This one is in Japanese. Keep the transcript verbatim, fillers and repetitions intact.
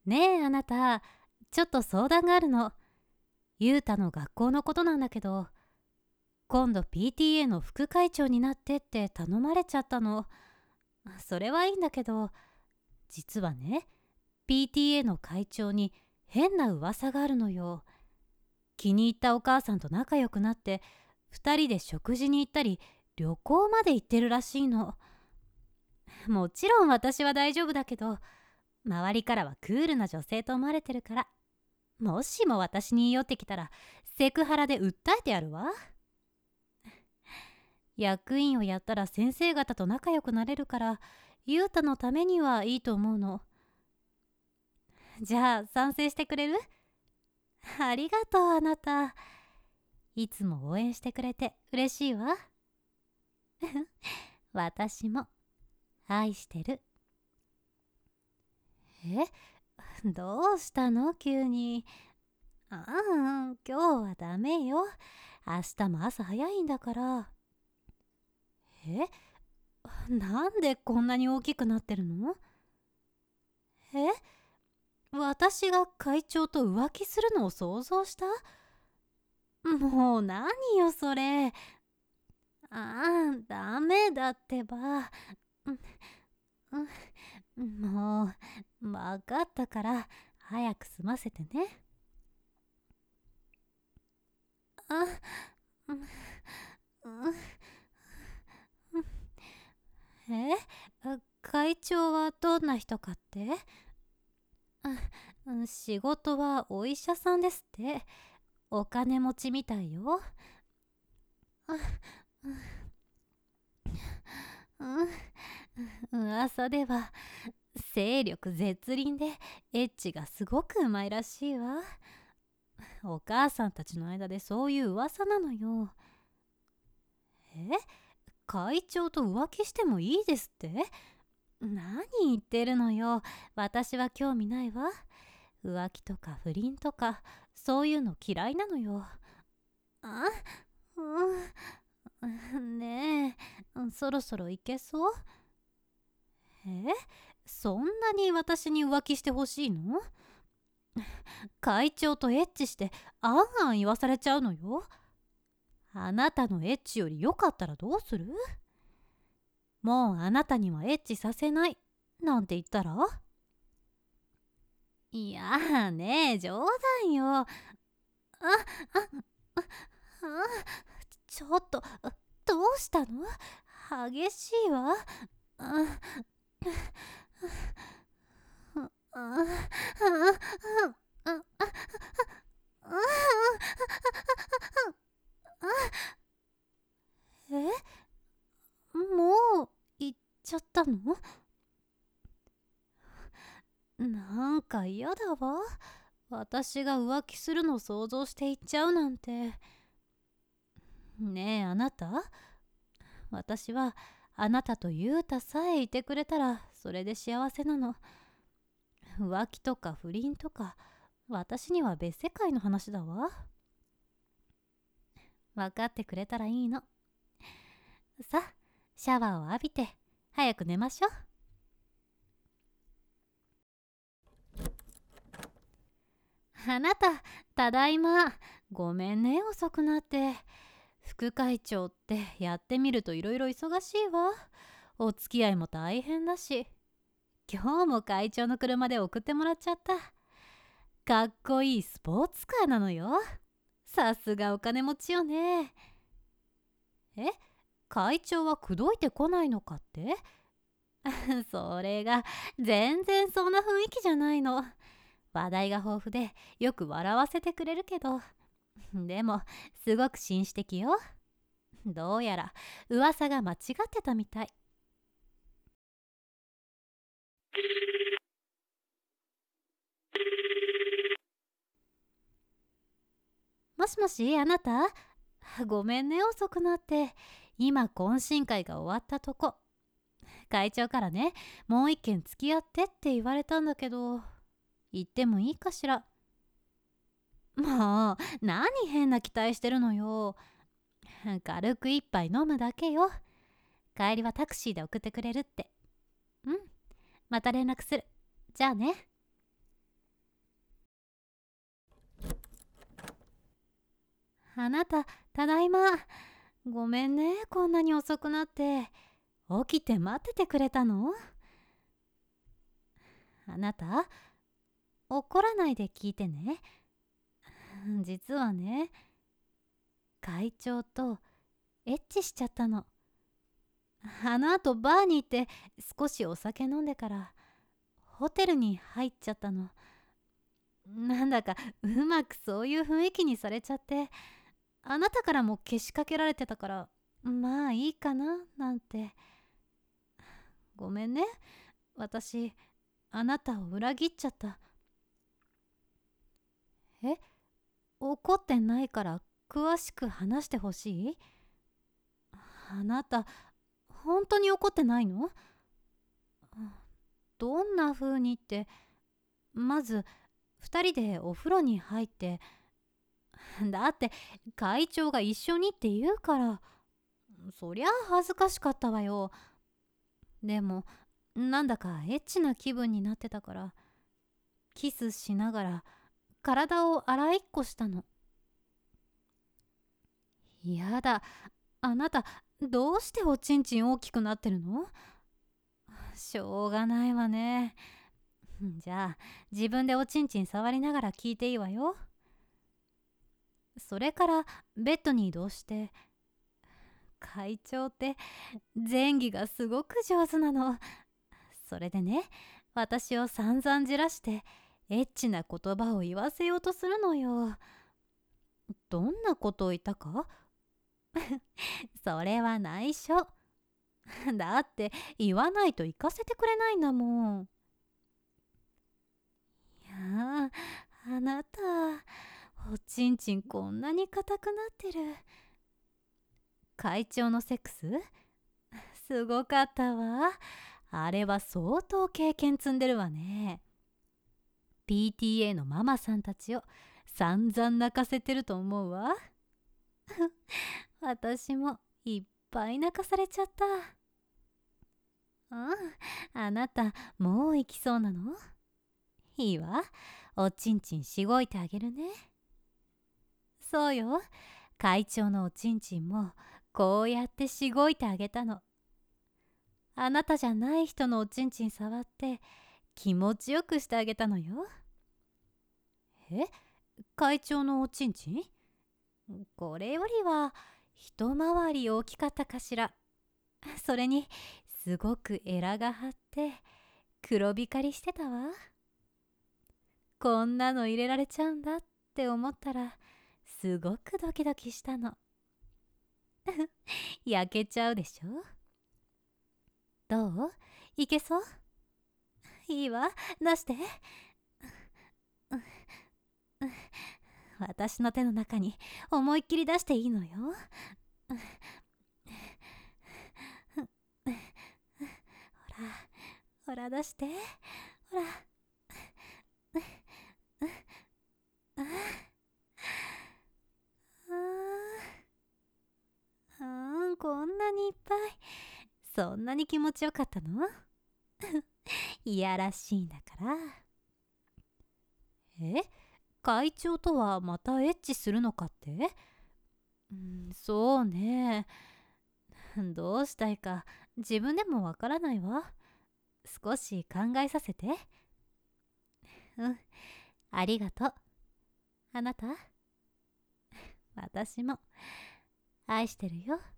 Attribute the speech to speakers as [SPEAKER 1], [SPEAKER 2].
[SPEAKER 1] ねえあなた、ちょっと相談があるの。ゆうたの学校のことなんだけど、今度 ピーティーエー の副会長になってって頼まれちゃったの。それはいいんだけど、実はね、ピーティーエー の会長に変な噂があるのよ。気に入ったお母さんと仲良くなって、ふたりで食事に行ったり旅行まで行ってるらしいの。もちろん私は大丈夫だけど、周りからはクールな女性と思われてるから、もしも私に言い寄ってきたらセクハラで訴えてやるわ。役員をやったら先生方と仲良くなれるから、ゆうたのためにはいいと思うの。じゃあ賛成してくれる？ありがとうあなた。いつも応援してくれて嬉しいわ。私も愛してる。え、どうしたの急に。ああ、今日はダメよ。明日も朝早いんだから。え、なんでこんなに大きくなってるの？え、私が会長と浮気するのを想像した？もう何よそれ。ああ、ダメだってば。うん、もう分かったから早く済ませてね。あ、うん、うん、え、会長はどんな人かって？あ、仕事はお医者さんですって。お金持ちみたいよ。あ、うん、噂では精力絶倫でエッチがすごくうまいらしいわ。お母さんたちの間でそういう噂なのよ。え、会長と浮気してもいいですって？何言ってるのよ。私は興味ないわ。浮気とか不倫とかそういうの嫌いなのよ。あ、うん、ねえ、そろそろ行けそう？え、そんなに私に浮気してほしいの？会長とエッチしてあんあん言わされちゃうのよ。あなたのエッチより良かったらどうする？もうあなたにはエッチさせないなんて言ったら？いやねえ、冗談よ。あ、あ、あ、あ、ちょっと、どうしたの？激しいわ。あ、あ、あ、あ、え、もう行っちゃったの？なんか嫌だわ。私が浮気するのを想像して行っちゃうなんて。ねえあなた、私はあなたとユータさえいてくれたらそれで幸せなの。浮気とか不倫とか私には別世界の話だわ。分かってくれたらいいの。さあ、シャワーを浴びて早く寝ましょう。あなた、ただいま。ごめんね遅くなって。副会長ってやってみるといろいろ忙しいわ。お付き合いも大変だし、今日も会長の車で送ってもらっちゃった。かっこいいスポーツカーなのよ。さすがお金持ちよね。え、会長は口説いてこないのかって？それが全然そんな雰囲気じゃないの。話題が豊富でよく笑わせてくれるけど、でもすごく紳士的よ。どうやら噂が間違ってたみたい。もしもしあなた、ごめんね遅くなって。今懇親会が終わったとこ。会長からね、もう一軒付き合ってって言われたんだけど、行ってもいいかしら？もう何変な期待してるのよ。軽く一杯飲むだけよ。帰りはタクシーで送ってくれるって。うん、また連絡する。じゃあね。 あなた、ただいま。ごめんね、こんなに遅くなって。起きて待っててくれたの？あなた、怒らないで聞いてね。実はね、会長とエッチしちゃったの。あのあとバーに行って少しお酒飲んでからホテルに入っちゃったの。なんだかうまくそういう雰囲気にされちゃって、あなたからもけしかけられてたから、まあいいかななんて。ごめんね、私あなたを裏切っちゃった。え、怒ってないから詳しく話してほしい？あなた本当に怒ってないの？どんな風にって、まずふたりでお風呂に入って、だって会長が一緒にって言うから、そりゃ恥ずかしかったわよ。でもなんだかエッチな気分になってたから、キスしながら体を洗いっこしたの。やだ、あなたどうしておちんちん大きくなってるの？しょうがないわね。じゃあ自分でおちんちん触りながら聞いていいわよ。それからベッドに移動して、会長って前戯がすごく上手なの。それでね、私を散々じらしてエッチな言葉を言わせようとするのよ。どんなことを言ったか？それは内緒。だって言わないと行かせてくれないんだもん。いやあ、あなたおちんちんこんなに硬くなってる。会長のセックスすごかったわ。あれは相当経験積んでるわね。 ピーティーエー のママさんたちを散々泣かせてると思うわ。私もいっぱい泣かされちゃった。うん、あなたもう行きそうなの？いいわ、おちんちんしごいてあげるね。そうよ、会長のおちんちんもこうやってしごいてあげたの。あなたじゃない人のおちんちん触って気持ちよくしてあげたのよ。え、会長のおちんちん？これよりは一回り大きかったかしら。それにすごくエラが張って黒光りしてたわ。こんなの入れられちゃうんだって思ったらすごくドキドキしたの。焼けちゃうでしょ？どう？いけそう？いいわ、出して。私の手の中に思いっきり出していいのよ。ほらほら出して、ほら。ああー、こんなにいっぱい。そんなに気持ちよかったの？いやらしいんだから。え、会長とはまたエッチするのかって？うん、そうね。どうしたいか自分でもわからないわ。少し考えさせて。うん、ありがとう。あなた、私も愛してるよ。